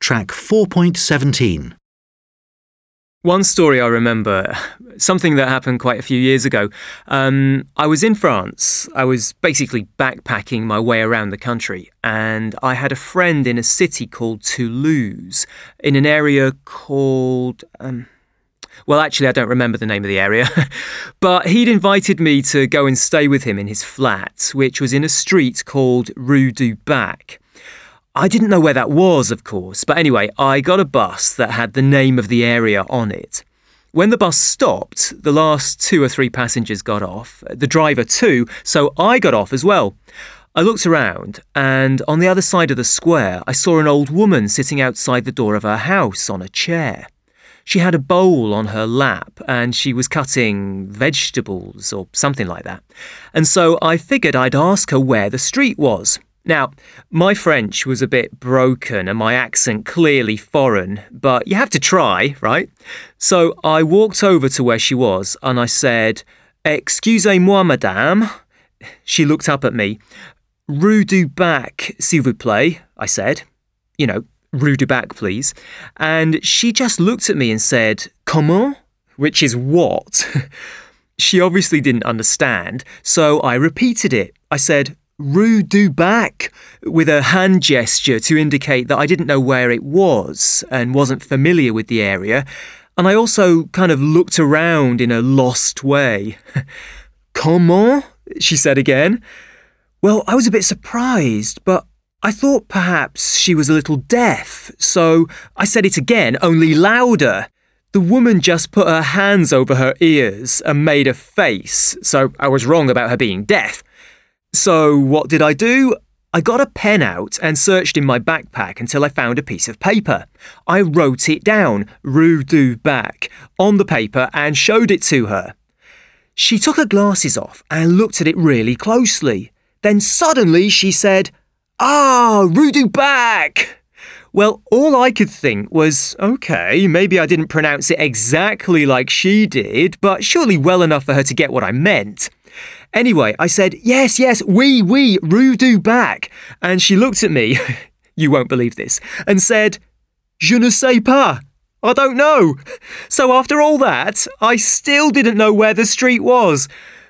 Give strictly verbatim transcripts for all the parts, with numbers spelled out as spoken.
Track four point seventeen. One story I remember, something that happened quite a few years ago. Um, I was in France. I was basically backpacking my way around the country, and I had a friend in a city called Toulouse, in an area called... Um, well, actually, I don't remember the name of the area, but he'd invited me to go and stay with him in his flat, which was in a street called Rue du Bac. I didn't know where that was, of course, but anyway, I got a bus that had the name of the area on it. When the bus stopped, the last two or three passengers got off, the driver too, so I got off as well. I looked around, and on the other side of the square, I saw an old woman sitting outside the door of her house on a chair. She had a bowl on her lap, and she was cutting vegetables or something like that. And so I figured I'd ask her where the street was. Now, my French was a bit broken and my accent clearly foreign, but you have to try, right? So I walked over to where she was and I said, "Excusez-moi, madame." She looked up at me. "Rue du Bac, s'il vous plaît," I said. You know, Rue du Bac, please. And she just looked at me and said, "Comment?" which is what? She obviously didn't understand, so I repeated it. I said, "Rue du Bac," with a hand gesture to indicate that I didn't know where it was and wasn't familiar with the area. And I also kind of looked around in a lost way. "Comment?" she said again. Well, I was a bit surprised, but I thought perhaps she was a little deaf, so I said it again, only louder. The woman just put her hands over her ears and made a face, so I was wrong about her being deaf. So what did I do? I got a pen out and searched in my backpack until I found a piece of paper. I wrote it down, Rue du Bac, on the paper and showed it to her. She took her glasses off and looked at it really closely. Then suddenly she said, "Ah, Rue du Bac!" Well, all I could think was, okay, maybe I didn't pronounce it exactly like she did, but surely well enough for her to get what I meant. Anyway, I said, yes, yes, oui, oui, Rue du Bac. And she looked at me, you won't believe this, and said, "Je ne sais pas. I don't know." So after all that, I still didn't know where the street was.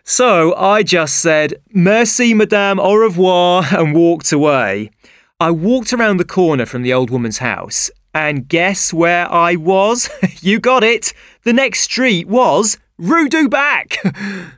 So I just said, "Merci, madame, au revoir," and walked away. I walked around the corner from the old woman's house, and guess where I was? You got it. The next street was Rue du Bac.